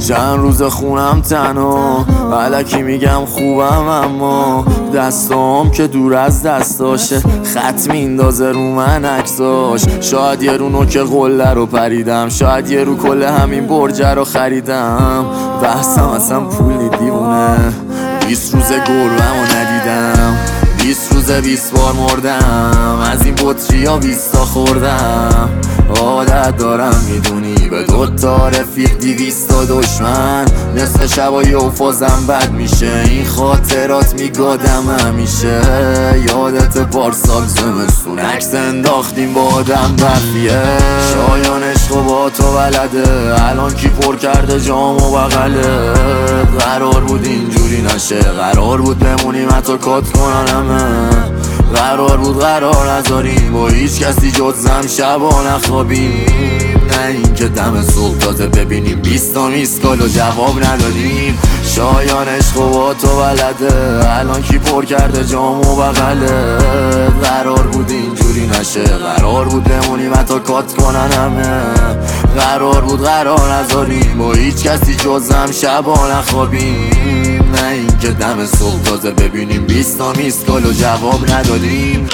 چند روز خونم تنها، الکی میگم خوبم اما دستام که دور از دستاشه، خط میندازه رو من عکساش. شاید یه رو نوک قله رو پریدم، شاید یه رو کل همین برجه رو خریدم. بحثم اصلا پولی دیوونه، 20 روز گربه‌مو ندیدم، 20 روز 20 بار مردم، از این بطریا 20 تا خوردم. عادت دارم میدونی به 2 تا رفیق 200 تا دشمن، نصف شبا یوفازم بد میشه، این خاطرات میگادم همیشه. یادت پارسال زمستون عکس انداختیم با آدم برفیه، شایان عشق و با تو بلده، الان کی پر کرده جام و بغله. قرار بود اینجوری نشه، قرار بود بمونیم حتی کات کنن همه، قرار بود قرار نذاریم با هیچ کسی جزم شبا نخوابیم. نه این که دم صبح تازه ببینیم 20 تا میسکال و جواب ندادیم. شایان عشق و با تو بلده، الان کی پر کرده جام و بغله. قرار بود اینجوری نشه، قرار بود بمونیم حتی کات کنن همه، قرار بود قرار نذاریم با هیچ کسی جزم شبا نخوابیم. نه این که دم صبح تازه ببینیم 20 تا میسکال و جواب ندادیم.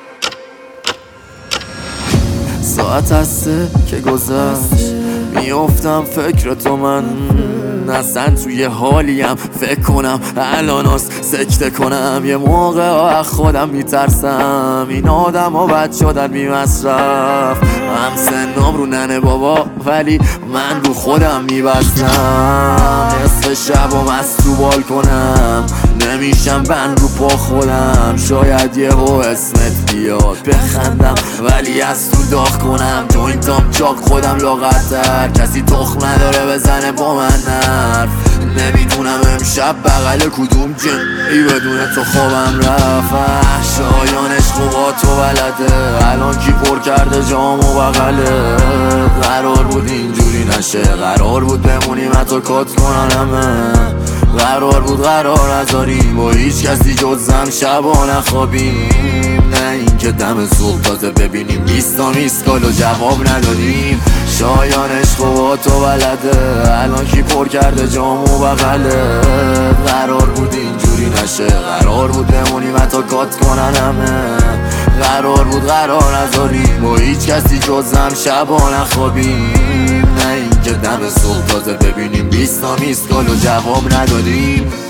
ساعت هسته که گذشت، میافتم فکر تو، من اصلا توی حالیم فکر کنم الاناست سکته کنم. یه موقع از خودم میترسم، این آدم ها بد شدن بی مصرف. هم سنم رو ننه بابا ولی من رو خودم میبستم، نصف شب و مست رو کنم، نمیشم بند رو پا خودم. شاید یه اسمت بیاد بخندم ولی از تو داغ کنم، جوینتام چاک خودم لاغرتر، کسی تخم نداره بزنه با من حرف. نمیدونم امشب بغل کدوم جنگی بدون تو خوابم رفت. شایان عشق و با تو بلده، الان کی پر کرده جام و بغله. قرار بود اینجوری نشه، قرار بود بمونیم حتی کات کنن همه، قرار بود قرار نذاریم با هیچ کسی جزم شبا نخوابیم. نه این که دم صبح تازه ببینیم 20 تا میسکال و جواب ندادیم. شایان عشق و با تو بلده، الان کی پر کرده جام و بغله. قرار بود اینجوری نشه، قرار بود بمونیم حتی کات کنن همه، قرار بود قرار نذاریم با هیچ کسی جزم شبا نخوابیم. نه این که دم صبح تازه ببینیم 20 تا میسکال و جواب ندادیم.